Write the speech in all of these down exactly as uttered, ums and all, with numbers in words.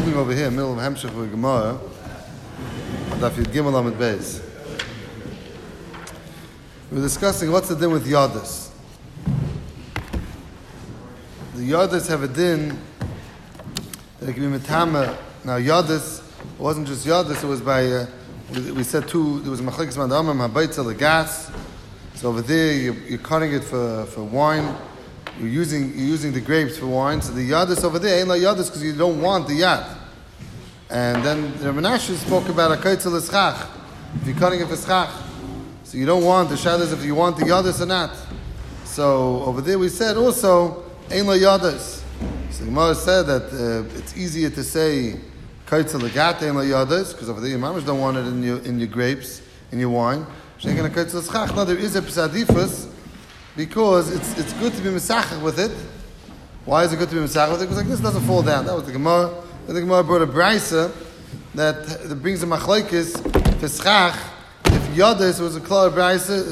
holding over here, middle of Hemshech with Gemara, Daf Yud Gimel Amud Beis. We're discussing what's the din with Yadis. The Yadis have a din that it can be Metama. Now Yadis, it wasn't just Yadis, it was by, uh, we, we said two, there was a Machlekes Mandamim, Habaitza, the gas. So over there, you're, you're cutting it for, for wine. You're using you're using the grapes for wine. So the Yadis over there ain't like Yadis because you don't want the Yad. And then the Menashe spoke about a Kaitzel Eschach. If you're cutting it for Schach. So you don't want the Shadas if you want the Yadis or not. So over there we said also, ain't like Yadis. So the Gemara said that uh, it's easier to say Kaitzel Egat ain't like Yadis because over there your mamas don't want it in your in your grapes, in your wine. No, there is a psadifus because it's it's good to be mesachach with it. Why is it good to be mesachach with it? Because like this doesn't fall down. That was the Gemara. The Gemara brought a brisa that, that brings a machlokes to schach. If yadis was a klar brisa,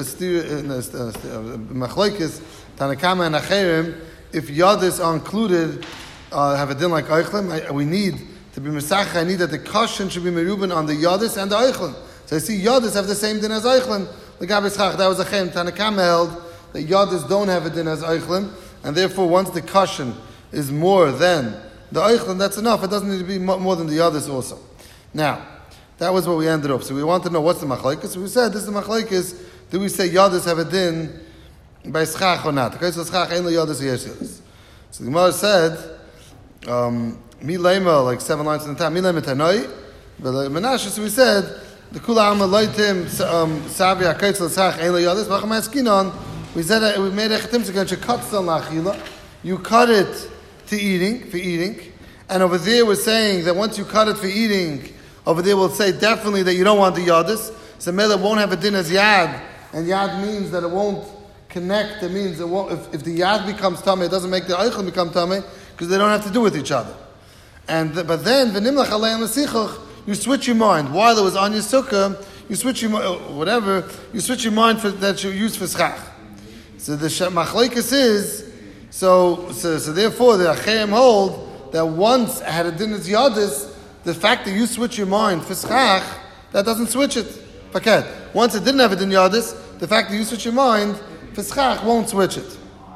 a machlokes tanakama and acherim. If yadis are included, uh, have a din like eichlim. We need to be mesachach. I need that the caution should be meruben on the yadis and the eichlim. So I see Yadis have the same din as Eichlim. The Gabi Schach, that was a Chem. Tanakam held that Yadis don't have a din as Eichlim, and therefore once the caution is more than the Eichlim, that's enough. It doesn't need to be more than the Yadis also. Now, that was what we ended up. So we want to know what's the Machlekes. So we said, this is the Machlekes. Do we say Yadis have a din by Schach or not? Okay, so Schach ain't the Yadis or yes Yadis. So the Gemara said, um, Mi Lema, like seven lines in the time, Mi Lema Tanoi, but the Menashe, so we said, the Kula Alma Leitim Savi Akaitzel Tzach Ein Lo Yadis V'Acham Eskinon. We said that we made a chetim to get katzal nachila. You cut it to eating for eating, and over there we're saying that once you cut it for eating, over there we'll say definitely that you don't want the yadis. So mele won't have a din as yad, and yad means that it won't connect. It means it won't. If, if the yad becomes tummy, it doesn't make the eichel become tummy because they don't have to do with each other. And the, but then v'nimlach aleim l'sichuch. You switch your mind. While it was on your sukkah, you switch your whatever. You switch your mind for, that you use for schach. So the machlekes is so, so so therefore the acheim hold that once had a din as yadis, the fact that you switch your mind for schach, that doesn't switch it. Paket. Once it didn't have a din yadis, the fact that you switch your mind for schach won't switch it.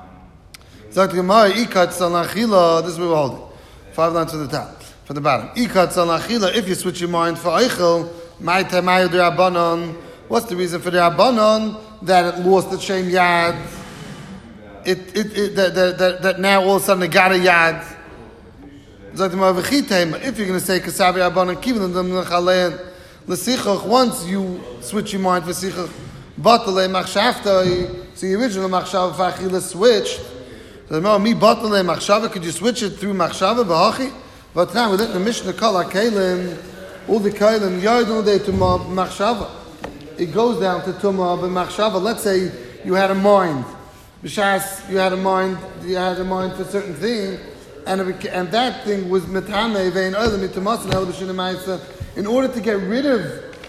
So the Gemara ikat salachila. This is what we're holding. Five lines from the top. From the bottom. If you switch your mind for Eichel, what's the reason for the Rabbanon that it lost the Shem Yad? It, it, it, that, that, that now all of a sudden it got a Yad. If you're going to say Kasabi Rabbanon, keep them Chalein, L'sichach, once you switch your mind for Sichach, Batalei Machshavta, so the original Machshav for Achila switched. So the me Batalei Machshava, could you switch it through Machshava, B'hachi? But now within the Mishnah Kala Kalim, all the Kalim Yardul de Tumah Machshava. It goes down to Tumah Machshava. Let's say you had a mind, B'shas, you had a mind, you had a mind for a certain thing, and it, and that thing was Metame Vein Olam Mitumas and El B'Shinamaisa. In order to get rid of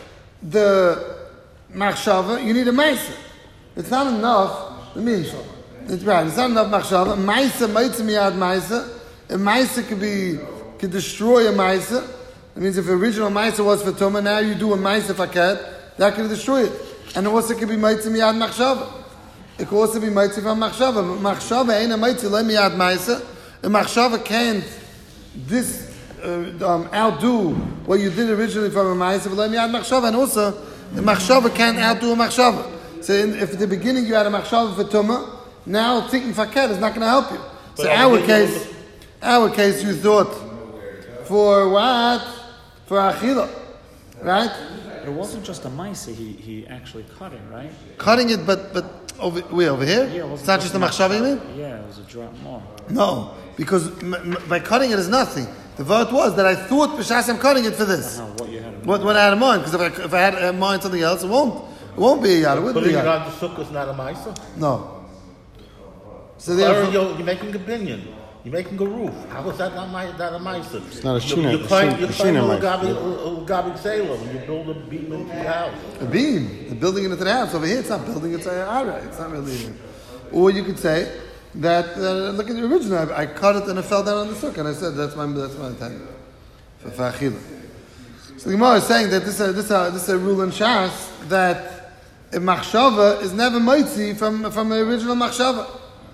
the Machshava, you need a Maisa. It's not enough. Let me inshallah. It's right. It's not enough Machshava. Maisa, Maisa Miyad Maisa. A Maisa could be can destroy a Maisa. That means if the original Maisa was for Tumah, now you do a Maisa Fakat, that can destroy it. And it also could be Maisa Miyad Machshava. It could also be Maisa from Machshava. Machshava ain't a Maisa, let Miyad Maisa. A Machshava can't this, uh, um, outdo what you did originally from a Maisa, but let Miyad Machshava. And also, the Machshava can't outdo a Machshava. So in, if at the beginning you had a Machshava for Tumah, now thinking Fakat is not going to help you. So our case, our case you thought, for what? For Achila, right? It wasn't just a mice, he, he actually cut it, right? Cutting it, but but over, wait, over here? Yeah, it it's not just a machshava, you mean? Yeah, it was a drop more. No, because m- m- by cutting it is nothing. The word was that I thought b'shas I'm cutting it for this. Uh-huh, what you had in mind. What, what I had in mind, because if I, if I had in mind something else, it won't. It won't be a yad. It wouldn't be a Putting it yad. on the sukkah is not a ma'isa? No. So Or therefore, you're, you're making a binyan. You're making a roof. How is that not my that a ma'isa? It's not a You- shina- You're trying, shina- you're shina trying to ma'isa. gabi salem. You build a beam into your house. a beam, the building into the house. Over here, it's not building, it's a ara. It's not really. Or you could say that uh, look at the original. I, I cut it and it fell down on the sukkah, and I said that's my that's my intent. for, for achila. So the Gemara is saying that this is this is this is a rule in Shas that a machshava is never mitzi from from the original machshava.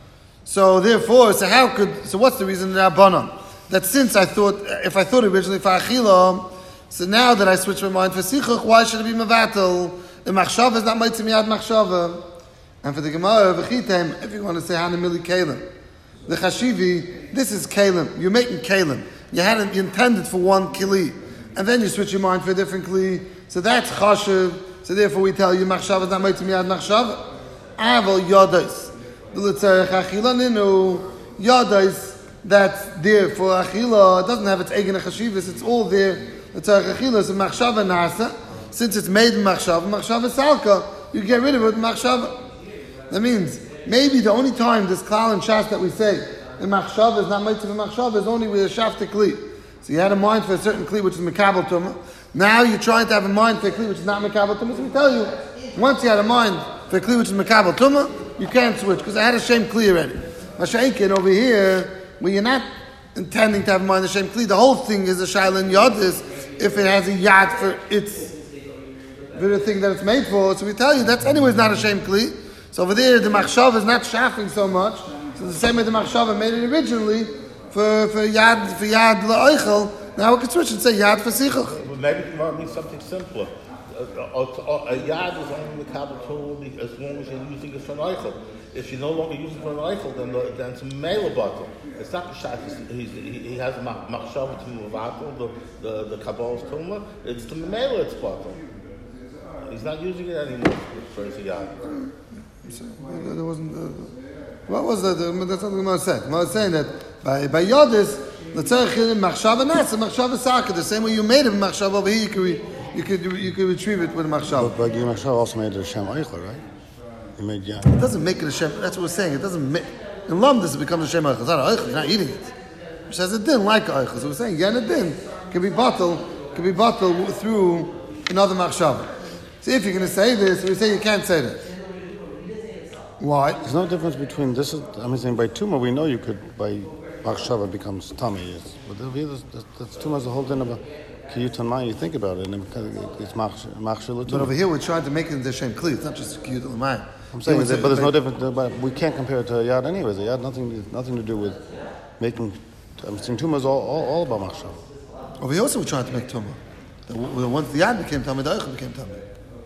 So therefore, so how could so what's the reason that Rabbanan that since I thought if I thought originally for achila, so now that I switch my mind for sichuch, why should it be mevatel? The machshava is not mitzi miyad machshava. And for the Gemara v'chitem, if you want to say hanamili kalim, the chashivi, this is kalim. You're making kalim. You had it, you intended for one kli, and then you switch your mind for a different kli. So that's chashiv. So therefore, we tell you machshava is not mitzi miyad machshava. Aval yodas. The l'tzarech achila ninu yodas. That's there for achila. It doesn't have its eigen chashivas. It's all there. L'tzarech achila is a machshava nasa. Since it's made in machshava, machshava salka, you get rid of it with machshava. That means maybe the only time this klal and shas that we say the machshava is not mitzi for machshava is only with a shafta kli. So you had a mind for a certain kli which is mekabel tumah. Now you're trying to have a mind for a kli which is not mekabel tumah. So we tell you, once you had a mind for a kli which is mekabel tumah, you can't switch because I had a shame kli already. Masha'inkin over here, when you're not intending to have a mind of shame kli, the whole thing is a shailin yadis if it has a yad for its very thing that it's made for. So we tell you that's anyways not a shame kli. So over there, the machshava is not shafting so much. So the same way the machshava made it originally for for yad for yad la'oichel. Now we can switch and say yad for sichuch. Well, maybe it means something simpler. A, a, a, a yad is only the capital tool as long as you're using it for an oichel. If you're no longer using it for an oichel, then the, then it's a mela bottle. It's not the shaf. He, he has a machshava to move out the the the kabbal's tumah. It's the mela it's bottle. He's not using it anymore for his yad. There wasn't. Uh, what was that? Uh, that's not what the Gemara said. The Gemara is saying that by by Yodis, the tzarich machshava nasa, machshava saka. The same way you made it machshava over here, you could re, you could you could retrieve it with a machshava. But Bagi machshava also made it a shem eichel, right? He made yeah. It doesn't make it a shem. That's what we're saying. It doesn't make in lumdus it becomes a shem eichel. It's not an eichel. You're not eating it. Which says it didn't like eichel. So we're saying yeah, it didn't can be bottled can be bottled through another machshava. So if you're going to say this, we say you can't say that. Why? There's no difference between this. Is, I'm saying by tumah we know you could by machshava becomes tummy. Yes, but that's, that's tumah is the whole thing about kiyut and you think about it, and it's machshava. But over here we're trying to make it into shem kli. It's not just kiyut and I'm saying, that, but there's no difference. But we can't compare it to a yad anyways. A yad nothing nothing to do with making. I'm saying tumah is all, all, all about machshava. Over here also we're trying to make tumah. The, once the yad became tummy, the eichel became tummy.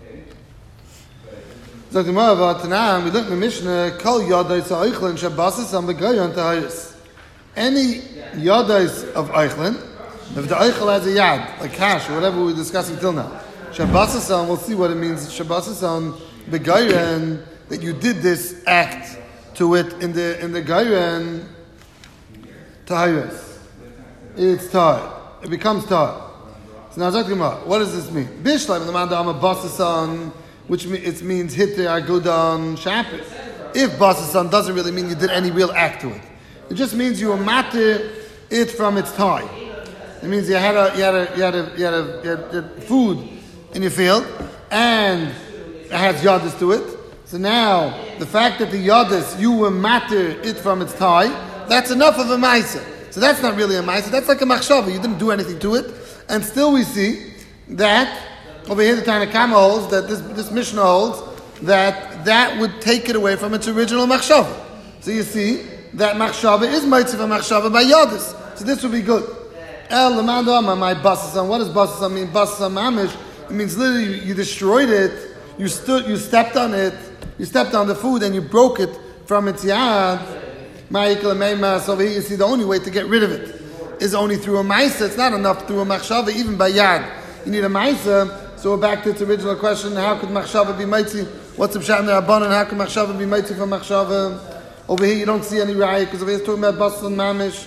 So the Gemara about Tanam, we look at the Mishnah, Kol Yodais Eichlin Shabbasis Am Begoyon Tahayis. Any Yodais of Eichlin, if the Eichel has a Yad, like cash or whatever we were discussing till now, Shabbasis Am, we'll see what it means. Shabbasis Am Begoyon, that you did this act to it in the in the Goyon Tahayis. It's tar. It becomes tar. So now Zak Gemara, what does this mean? Bishlam the man da Am Basis Am, which it means hit the agudan shabbos. If basasan doesn't really mean you did any real act to it, it just means you were matter it from its time. It means you had a you had a you had a you had, a, you had, you had food in your field and it has yadis to it. So now the fact that the yadis you were matter it from its time, that's enough of a ma'isa. So that's not really a ma'isa. That's like a machshava. You didn't do anything to it, and still we see that. Over here, the Tanna Kama holds that this, this Mishnah holds that that would take it away from its original machshava. So you see that machshava is mitzvah machshava by yadis. So this would be good. El lemandama my basasan. What does basasan mean? Basasan mamish. It means literally you destroyed it. You stood. You stepped on it. You stepped on the food and you broke it from its yad. Ma'ikal meimas. Over here, you see the only way to get rid of it is only through a ma'isa. It's not enough through a machshava, even by yad. You need a ma'isa. So we're back to its original question: how could machshava be mitzi? What's the pshat in the rabbanon? How can machshava be mitzi from machshava? Over here, you don't see any raya because over here it's talking about basal and mamish.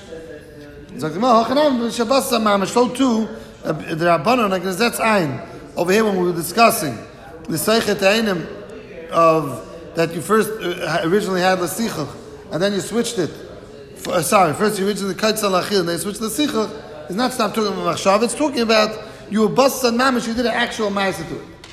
So too, the rabbanon like that's ein. Over here, when we were discussing the seichet einim of that you first uh, originally had l'sichuch and then you switched it. For, uh, sorry, first you originally kaitz alachil and then you switched l'sichuch. It's not stop talking about machshava. It's talking about you were bust and mamish, you did an actual ma'isa to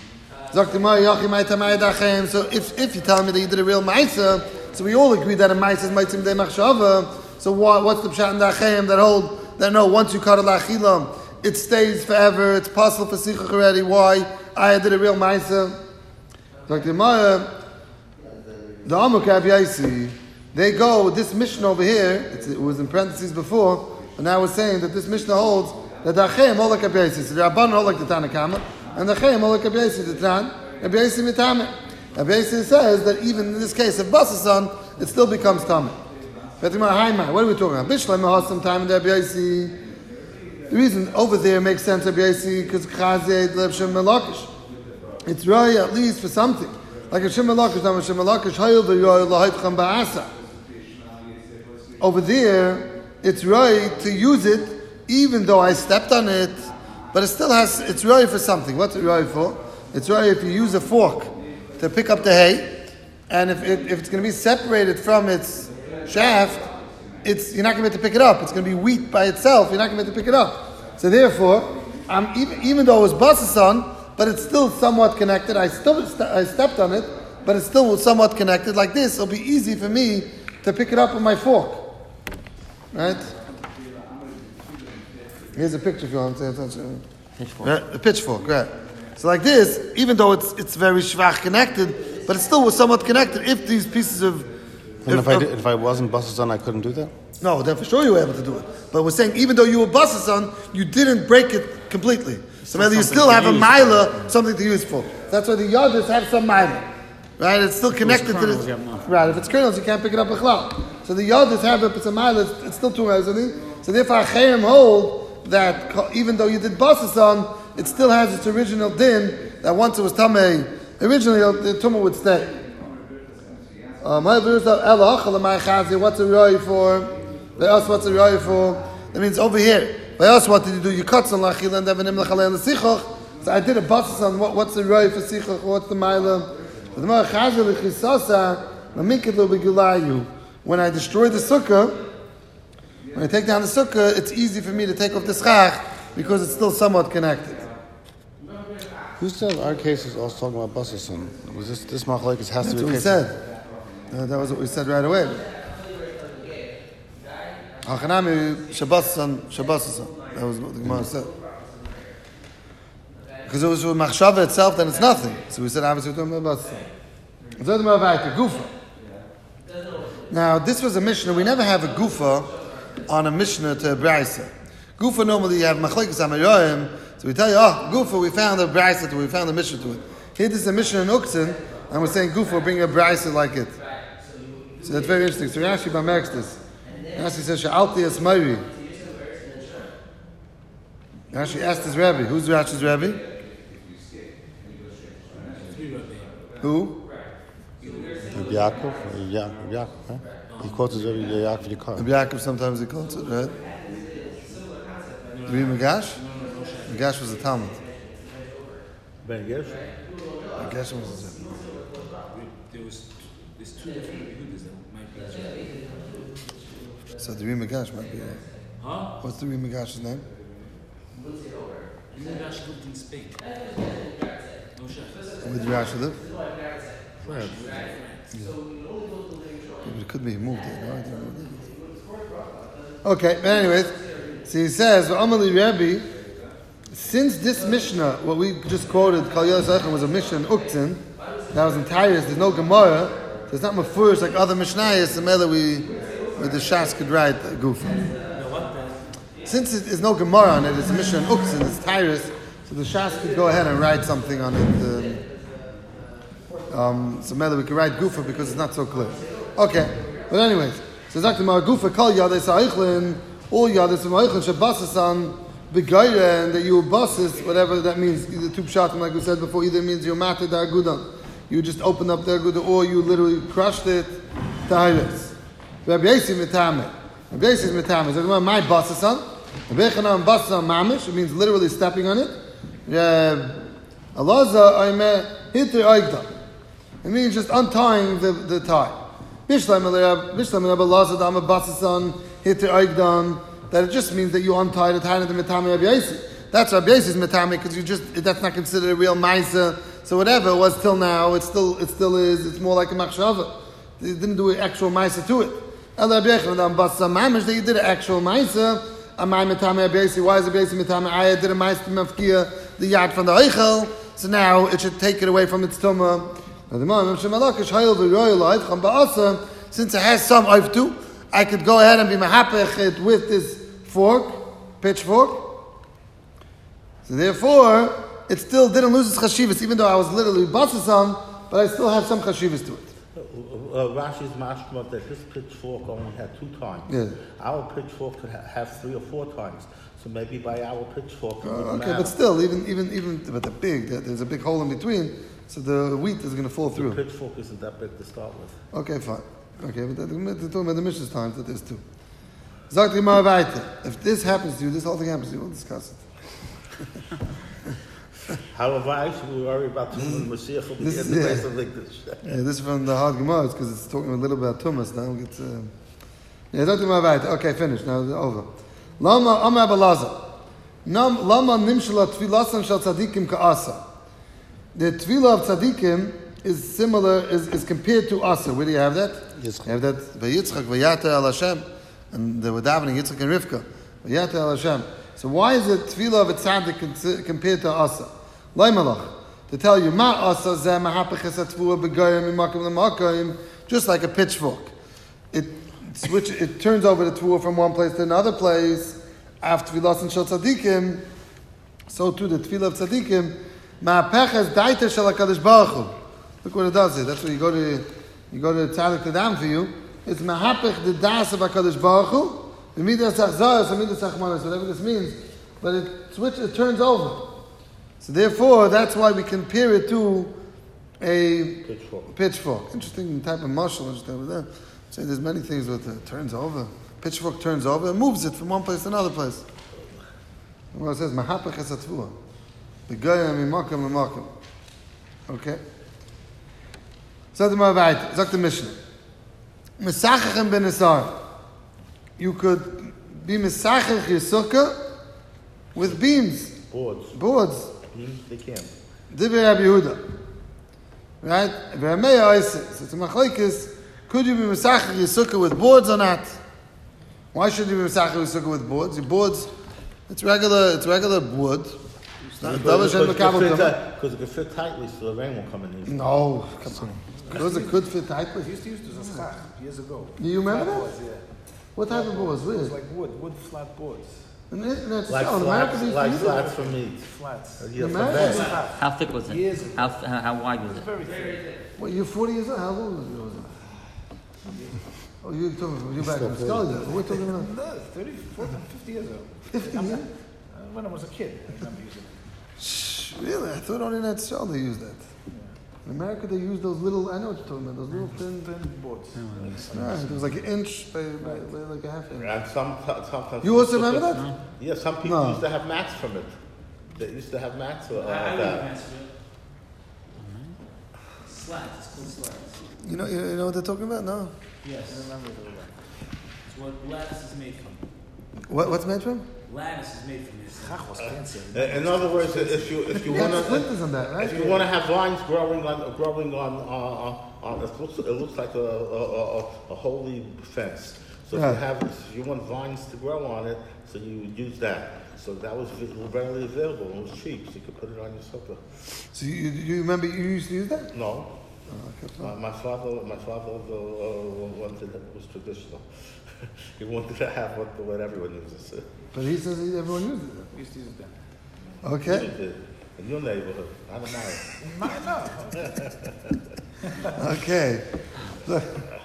it. So if, if you tell me that you did a real ma'isa, so we all agree that a ma'isa is ma'isa midei machshava, so what, what's the pshat in the achayim that hold, that no, once you cut a la'achila, it stays forever. It's possible for sichuch already. Why? I did a real ma'isa. Like the Gemara, the Amuk Rabbi Yaisi, they go with this Mishnah over here. It's, it was in parentheses before, but now we're saying that this Mishnah holds that the Achayim hold like Rabbi Yaisi. So the Rabban hold like the Tanakama, and the Achayim hold like Rabbi Yaisi, the Tan, Rabbi Yaisi mitame. Rabbi Yaisi says that even in this case of Basasan, it still becomes Tameh. What are we talking about? Bishlam has some time in the Rabbi Yaisi. The reason over there makes sense, Rabbi Yaisi, because Chazed Lebshem Melakish. It's right at least for something. Like a Shem Melakish, now a Shem Melakish, Hayil v'yoy lahaytchem ba'asa. Over there, it's right to use it, even though I stepped on it, but it still has, it's right for something. What's it right for? It's right if you use a fork to pick up the hay, and if, it, if it's going to be separated from its shaft, it's, you're not going to be able to pick it up. It's going to be wheat by itself. You're not going to be able to pick it up. So therefore, I'm, even, even though it was basasan, but it's still somewhat connected. I still st- I stepped on it, but it's still somewhat connected. Like this, it'll be easy for me to pick it up with my fork. Right? Here's a picture if you want to say pitchfork. Right? A pitchfork, right. So like this, even though it's it's very schwach connected, but it still was somewhat connected if these pieces of... And if, if, I, did, if I wasn't busted on, I couldn't do that? No, then for sure you were able to do it. But we're saying even though you were busted on, you didn't break it completely. So maybe you still have a mila, something to use for. That's why the yadis have some mila. Right? It's still connected to this. Right, if it's kernels, you can't pick it up with chlal. So the yadis have it, if it's a mila, it's, it's still two hours. So therefore, Achayim hold that even though you did busted on, it still has its original din, that once it was tamei, originally the tumah would stay. Um, what's a roi for? By us, what's a roi for? That means over here. By us, what did you do? You cut some lachil and devanim lachalei and sichoch. So I did a basis on what, what's the roi for sichoch, what's the mila. When I destroy the sukkah, when I take down the sukkah, it's easy for me to take off the schach because it's still somewhat connected. Who said our case is also talking about basasan? Was this this machlekes has That's to be? what we said. Uh, that was what we said right away. Hachanami Shabbasan Shabbasan. That was what the Gemara said. Because it was with machshava itself, then it's nothing. So we said obviously we're talking about Gufa. Now this was a Mishnah. We never have a Gufa on a Mishnah to a Braisa. Gufa normally you have machlekes amayim. So we tell you, oh, Gufa, we found a Braisa to it, we found a Mishnah to it. Here this is a Mishnah in Uktzin, and we're saying Gufa, bring a Braisa like it. So that's very interesting. So Rashi Bamerks this. Rashi says, Sha'alti Asmari. Rashi asked his Rebbe. Who's Rashi's Rebbe? Who? Yaakov. Yaakov. Yaakov. Huh? He quotes his Rebbe Yaakov Yikar. Yaakov sometimes he quotes it, right? Rebbe Magash? Magash was a Talmud. Ben Gershon? Magash was a Talmud. There was there's two different Yehudas that might be. So the Rebbe Magash might be. Huh? What's the Rebbe Magash's name? Yehudash lived in Spain. No shot. Where did Rashi live? France. Yeah. But it could be he moved there. No, okay, but anyways, so he says, Amali Rebbe, since this Mishnah, what we just quoted, Kal Yosef was a Mishnah in Uktzin, that was in Tyrus, there's no Gemara, so it's not Mefurish like other Mishnayos, and maybe we, with the Shas could write a Gufa. Since it is no Gemara on it, it's a Mishnah in Uktzin, it's Tyrus, so the Shas could go ahead and write something on it. Um, um, so maybe we could write Gufa because it's not so clear. Okay, but anyways, so Zakti Mar Gufa Kal Yades Ha'ichlin, all Yades Ha'ichlin, Shabbasasan, Begaira, and that you bosses, whatever that means, either two pshatim, like we said before, either means you mated the agudan, you just opened up the aguda, or you literally crushed it, Tyrus. Rabbi Yossi Mitame. Rabbi Yossi is Mitame. So my basasan. Rabbi Yechanan basasan mamish. It means literally stepping on it. Alaza aime hitri oigda. It means just untying the, the tie. Bishlam Bishlam Rabbi Alaza dama basasan hitri oigdan. That it just means that you untie the tie of the Mitame Rabbi Yossi. That's Rabbi Yossi's Mitame because you just that's not considered a real ma'isa. So whatever it was till now, it still it still is. It's more like a machshava. They didn't do an actual ma'isa to it. That you did an actual ma'isa, Amay Mitame Abiesi. Why is Abiesi Mitame? I did a Meister Mafkia, the Yad from the Eichel. So now it should take it away from its Tumah. Since it has some Oif too, I could go ahead and be Mahapech it with this fork, pitchfork. So therefore, it still didn't lose its chashivas, even though I was literally busting some, but I still have some chashivas to it. Uh, uh, Rashi's mashma that his pitchfork only had two times. Yeah. Our pitchfork could ha- have three or four times. So maybe by our pitchfork. It Uh, wouldn't okay, matter. but still, even even even but the big, there's a big hole in between, so the wheat is going to fall The through. pitchfork isn't that big to start with. Okay, fine. Okay, but they're talking about the Mishnah's times that there's two. Sagt die Gemara weiter. If this happens to you, this whole thing happens to you, we'll discuss it. However, I should worry about the Mashiach will be This in is- the yeah. place of like this. Yeah, this is from the hard Gemara because it's talking a little about Tumas. Now it's uh, yeah. Sagt die Gemara weiter. Okay, finished. Now it's over. Lama Amar Balaza. Nam Lama Nimshla Tfilasan Shal Tzadikim Ka'asa. The Tvila of Tzadikim is similar, is, is compared to Asa. Where do you have that? Yitzchak. You have that Vayitzchak Vayata Al Hashem, and they were davening Yitzchak and Rivka Vayata Al Hashem. So why is it Tvila of a Tzadik con- compared to Asa? Laimalach, to tell you Ma Asa Zeh Mahapech Es Hatvua B'Goyim Mimakim L'Makim, just like a pitchfork. It switch, it turns over the Tvua from one place to another place. After Tfilas and Shal Tzadikim, so too the Tfilah of Tzadikim, Ma'apeches Daita Shal HaKadosh Baruch Hu. Look what it does here. That's where you go to, you go to Tzadik to dam for you. It's Ma'apech the Das of HaKadosh Baruch Hu, V'midas Achzayas, V'midas Achmanas, whatever this means. But it switch, it turns over. So therefore, that's why we compare it to a Pitchfork. pitchfork. Interesting type of muscle. Interesting over there. So there's many things with it turns over. Pitchfork turns over and moves it from one place to another place. Well, it says Mahapach es hatvua. Begoyim mimakim lemakim. Okay. Sagt the Maravayt. Sagt the Mishnah. Mesachachem ben Esar. You could be mesachach your sukkah with beams, Boards. boards. Hmm, They can. Divrei Rabbi Yehuda. Right? V'Rameya Oiseh. So it's a machlokes. Could you be mesachach your sukkah with boards or not? Why should you be mesachach your sukkah with boards? Your boards, it's regular, it's regular wood. It's not double shen makabel kama. Because it can fit tightly so the rain won't come in easily. No, come on. Those are could fit tightly. We used to use this as schach years ago. You remember Flat that? boards, yeah. What type of boards? It was Weird. like wood, wood flat boards. And it- and it's Like so, in America slats, they used to like use it. slats for meat. Flats. Uh, yeah, for America, beds. they- How thick was it? Years ago. How, how, how wide was it? Very thin. What, you're forty years old? How old was you? Oh, you're talking, you're back in Scully. We're talking about No, thirty, forty, fifty years ago. fifty years? Uh, when I was a kid, I remember using it. Shh, really? I thought only in that show they used that. In America, they use those little. I know what you're talking about. Those little thin. Thin boards. Right, it was like an inch by, by, by like a half inch. And some, sometimes. You also remember that? Yeah, some people No. used to have mats from it. They used to have mats uh, like that. Slats, it's called slats. You know, you you know what they're talking about? No. Yes. I remember the It's what lattice is made from. What, what's made from? Lattice is made from this. schach was fancy. Uh, In other words, if you if you You want got to splinters on that, right? if you want to have vines growing on growing on uh, on it looks it looks like a a, a, a holy fence. So if Yeah. you have if you want vines to grow on it, so you would use that. So that was readily available and it was cheap. So you could put it on your sukkah. So you, you remember you used to use that? No, Oh, okay, my, fine. my father my father uh, wanted it was traditional. He wanted to have what what everyone uses. But he says he, everyone uses it. We used to use it then. Okay. In your neighborhood, I don't know. Mine, no. Okay. So,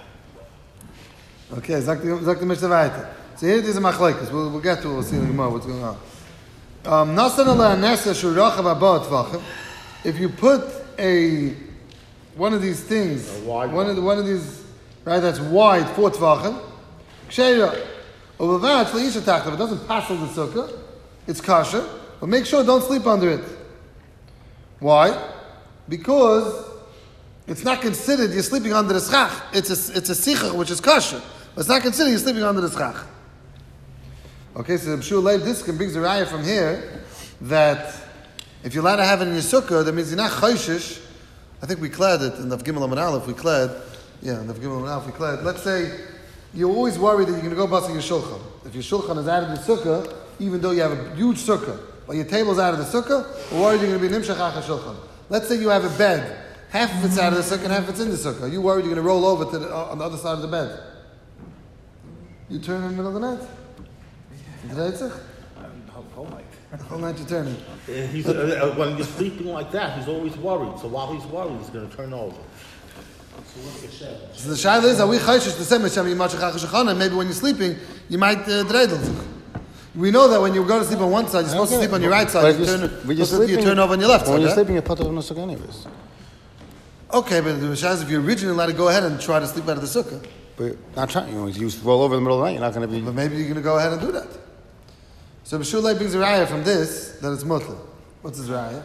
okay, sag die, sag die Mishnah weiter. So here it is a machlekes. We'll, we'll get to it. We'll see in the Gemara what's going on. Um, Nasan ala nesa shurachav abot tvachim. If you put a one of these things, A wide one of the, one of these, right? That's wide four tvachim. Ksheira. Overvat leisha tachtav. It doesn't passel the sukkah. It's kosher, but make sure don't sleep under it. Why? Because it's not considered you're sleeping under the schach. It's a, it's a sichach, which is kosher. But it's not considered you're sleeping under the schach. Okay, so B'shul Leiv Diskin brings a raya from here that if you're allowed to have it in your sukkah, that means you're not choishish. I think we clad it in the Gimel Amar Aleph, we clad, yeah, in the Gimel Amar Aleph we clad. Let's say you're always worried that you're going to go busting your shulchan. If your shulchan is out of the sukkah, even though you have a huge sukkah, but your table's out of the sukkah, we're worried you're going to be nimshach achar shulchan. Let's say you have a bed, half of it's out of the sukkah and half of it's in the sukkah. Are you worried you're going to roll over to the, uh, on the other side of the bed? You turn in the middle of the night? Did I say? Whole night. Whole night you're turning. Uh, he's, uh, uh, when you're sleeping like that, he's always worried. So while he's worried, he's going to turn over. So the shayla is, are we chayshish the same as Shem Yimachach achar shulchan? Maybe when you're sleeping, you might uh, dreidel. We know that when you go to sleep on one side, you're supposed Okay. to sleep on your right side. But You if turn, you're, when you're supposed to- you sleeping, turn over on your left when side. you're Yeah? sleeping, you're part of the sukkah anyways. Okay, but the shayla is if you're originally allowed to go ahead and try to sleep out of the sukkah, But you're not trying. You know, you roll over in the middle of the night. You're not going to be. but maybe you're going to go ahead and do that. So B'shulei brings a raya from this that it's mutter. What's his raya?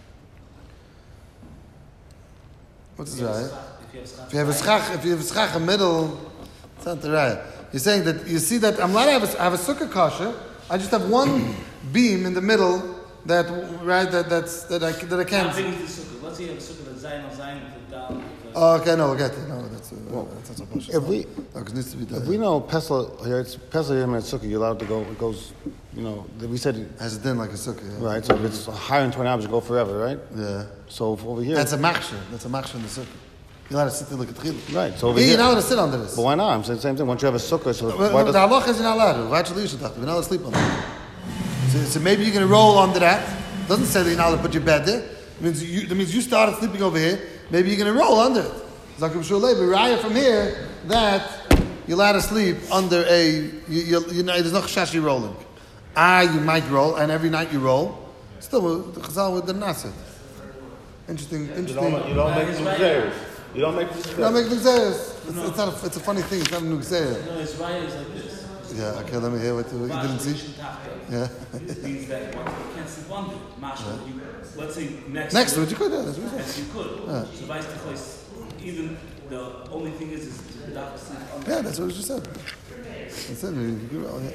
What's his raya? If you have a schach, if you have a schach in the middle, it's not the raya. You're saying that you see that I'm allowed to have a, I have a sukkah kasha. I just have one beam in the middle that right that that's that I that I How can't. big is the sukkah? Let's say you have a sukkah that's zayin on zayin with a down. with a- Oh, okay, no, we'll get it. No, that's uh, that's not so If we no, 'cause it needs to be done. if we know pesel here, it's pesel here in sukkah. You're allowed to go. It goes. You know, we said has a din like a sukkah. Yeah. right. So if it's higher than twenty hours, you go forever, right? Yeah. So if over here, That's a machshir. That's a machshir in the sukkah. You're allowed to sit there like a tchil. right. So over Here, here, you're not allowed to sit under this. but why not? I'm saying the same thing. Once you have a sukkah, so But, why but does, the halacha is you're not allowed to. Why should you should You're not allowed to sleep on that. So, so maybe you're going to roll under that. Doesn't say that you're not allowed to put your bed there. It means you, that means you started sleeping over here. Maybe you're going to roll under it. Zakim Shulei, but raya from here that you're allowed to sleep under a. You, you, you know, there's no chashashi rolling. Ah, you might roll, and every night you roll. Still, the Chazal with the Nasir. Interesting, You interesting. don't, you don't make His new right- players. You don't make new Not players. make nugzeiros. It's, it's not. A, it's a funny thing. It's not a nugzeir. No, his raya is like this. Yeah. Okay. Let me hear what, what you didn't see. Yeah. It means that once you can't sleep under it. Mashal, you, let's say next, Next to to it, you could. Yeah, that's what he Yes, said. you could. So vice to place, even the only thing is, is to not sleep under. Yeah, that's what he just said. That's it. You could roll, yeah.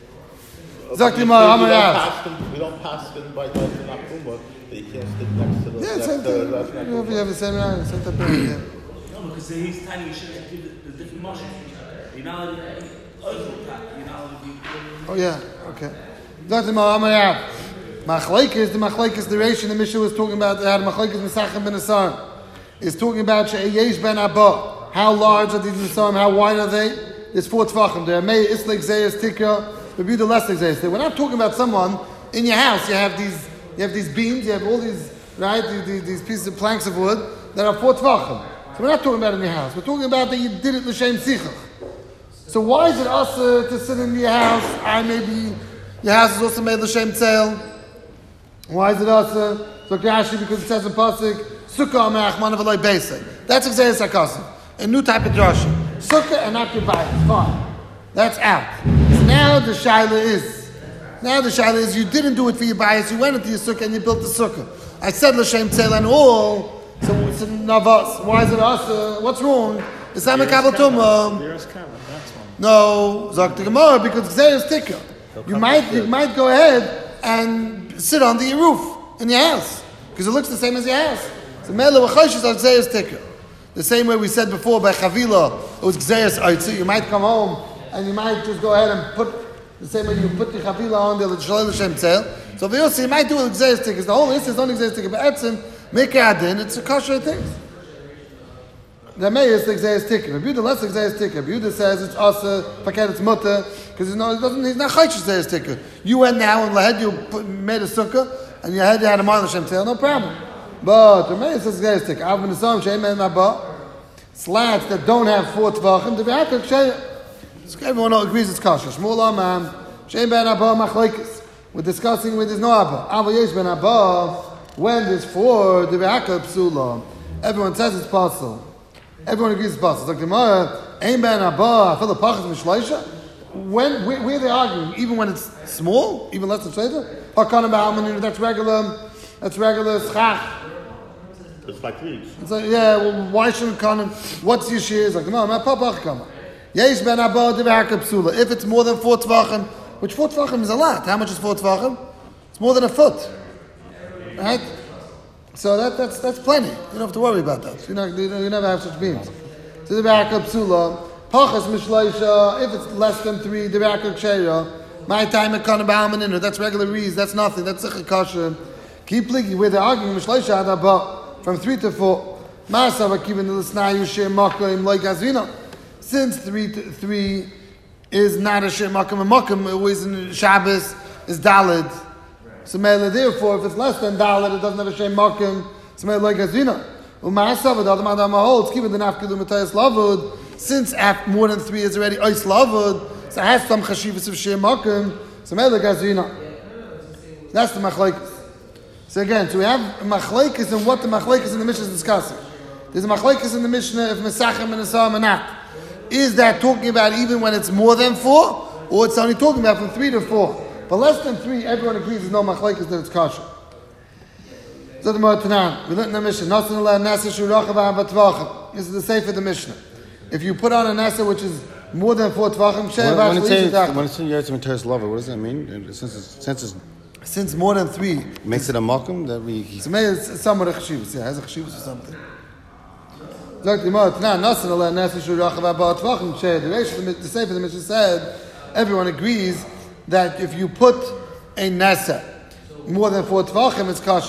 We Zakti don't ma Amar Yav. pass them- we don't pass them by the Nakuma that you can't sleep next to the Yeah, next same to thing. the You know, if you have the same line, same type of thing. Yeah. No, because he's telling you should give the, the different motion. You're not allowed to be you're not allowed to be. Oh yeah. Okay. Zakti ma Amar Yav. Machlekes, the machlekes narration the Mishnah was talking about. Had machlekes Mesachem ben Asar is talking about she'eyesh ben Abba. How large are these Nesarim? How wide are they? There's four tvachim. There may islik zayas tikka. Maybe the less zayas. We're not talking about someone in your house. You have these. You have these beams. You have all these right. These, these, these pieces of planks of wood that are four tvachim. So we're not talking about in your house. We're talking about that you did it l'shem sichach. So why is it also to sit in your house? I maybe your house is also made l'shem tzel. Why is it also? So Rashi because it says in pasuk sukkah me'achman v'loy beisei. That's exeris hakasim. A new type of drasha. Sukkah and not your bayis. Fine. That's out. So now the shaila is. Now the shaila is you didn't do it for your bayis. You went into your sukkah and you built the sukkah. I said l'shem tzel and all. So it's a navas. Why is it us? What's wrong? It's not mekabel tumah. No, zok the Gemara because Gzeir is tikka. You might you might go ahead and sit under your roof in your house because it looks the same as your house. So mele v'choshes are Gzeir is tikka. The same way we said before by Chavila, it was Gzeir is oitzi. You might come home and you might just go ahead and put the same way you put the Chavila on the Shalei L'Shem Tzel. So for you, you might do it Gzeir is tikka. The whole list is only Gzeir is tikka, but etzim make adin. It's a kosher thing. The Meir is the Gzeir Tikkun. Rabbi Yehuda less the Gzeir Tikkun. Rabbi Yehuda says it's also forget it's mutter because he's not. It doesn't. He's not chayshish Gzeir Tikkun. You went now and lahed you put, made a sukkah and you had you had a Mar L'Shem Tzel, no problem. But the Meir says Gzeir Tikkun. Av Minasam Shein Men Mabah. Slats that don't have four tvachim. The V'Yakov Shein. Everyone agrees it's kosher. Shmuel Amam Shein Ben Abba Machlekes. We're discussing with his no Abba. Ava Yesh Ben Abba. When there's four, the V'Yakov Psula. Everyone says it's possible. Everyone agrees it's possible. Like Gemara, Ein Ben Abba, Afil Pachas Mishleisha. When where, where are they arguing? Even when it's small, even less than Shleisha? Hakana Ba'almanin, that's regular. That's regular schach. It's like these. It's like, yeah. Well, why shouldn't Kana? What's your shear? It's like Gemara, Ma Papa Hakama. Yesh Ben Abba Devaka Psula. If it's more than four tvachim, which four tvachim is a lot. How much is four tvachim? It's more than a foot, right? So that, that's that's plenty. You don't have to worry about that. You know, you, know, you never have such beams. So the back of psula, Pachas Mishleisha, if it's less than three, the Rakar Ksheira, my time at Kanabam and that's regular rees, that's nothing, that's Sikha Kasha. Keep looking where they're arguing Mishleisha Adabah from three to four. Masava Kivin Lisnayu Shir Makim like Azvina. Since three to three is not a Shir Makim and Makim, always in Shabbos is Dalid. So Mela, therefore, if it's less than Dalid, it doesn't have a Shir Makim, so Mela like Azvina. Umasava, the other Madama holds, Kivin the Nafkilu Matayas Lavud, since after more than three is already Ois Lavud, so it has some Chashivas of Shir Makim, so Mela like Azvina. That's the Machlaikas. So again, so we have Machlaikas and what the Machlaikas in the Mishnah is discussing. There's a machlekes in the Mishnah if Mesachem and Asam or not. Is that talking about even when it's more than four, or it's only talking about from three to four? But less than three, everyone agrees there's no machlekes that it's kosher. So the Motanan, we learned in the Mishnah, Nasan Allah Nasa Shurachava Batvachim. This is the safe of the Mishnah. If you put on a Nasa which is more than four Tvachim, When, when it says when it says Yetzim Teres Lover, what does that mean? Since it's, since it's since more than three makes it a makom that we. So maybe it's somewhat a cheshivus. Yeah, it has a cheshivus or something. The Sefer the Mishnah said, everyone agrees that if you put a nasa more than four tvachim, it's kosher.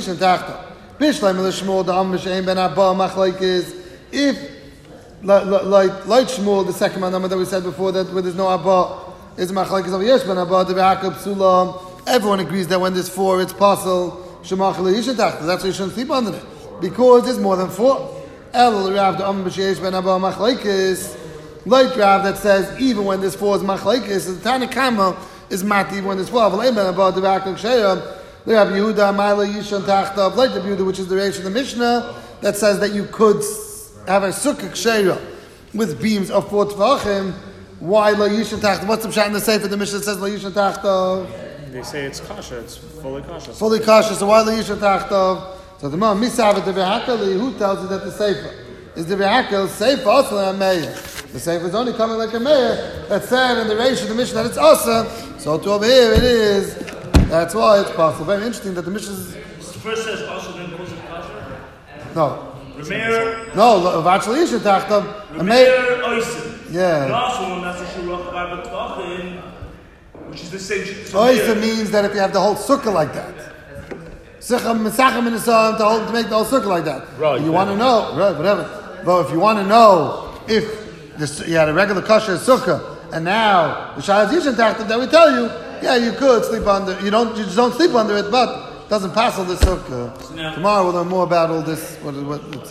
If like like Shmuel, the second man that we said before, that where there's no abba is machlekes of yesh ben abba the be'akab psula. Everyone agrees that when there's four, it's possible. Shemachal yishan tachta. That's why you shouldn't sleep under it because there's more than four. El Rav the Am B'Sheish Ben Abba Machlekes, like Rav that says even when there's four is Machlekes, the Tanakama is Mati even when there's four. V'leim Ben Abba the Rakak Sheira, the Rav Yehuda Ma'ila Yishan Tachta, like the Yehuda, which is the Reish of the Mishnah that says that you could have a Sukkah Sheira with beams of four Tvachim. Why La Yishan Tachta? What's the pshat in the Sefer? The Mishnah says La Yishan Tachta. They say it's kosher. It's fully kosher. Fully kosher. So why La Yishan Tachta? So the Mom Misav the Vehakel, who tells you that the Sefer is the Vehakel, Sefer also a Meir. The Sefer is only coming like a Meir that said in the Reish of the Mishnah that it's awesome. So to over here it is. That's why it's possible. Very interesting that the Mishnah is. The first says also then calls it kosher. No. Remeir. No, actually you should talk to a Remeir Oisim. Yeah. The last one that's a Shurach Babatachim, which is the same. Oisim means that if you have the whole sukkah like that. Sicham Mesachem in the Psalm to hold to make the whole circle like that. Right. You want to know, right? Whatever. But if you want to know if this, you had a regular kosher sukkah and now the Shahaz Yishan Tachtav, that we tell you, yeah, you could sleep under. You don't. You just don't sleep under it, but it doesn't pass all this sukkah. So now, tomorrow we'll learn more about all this. What? What?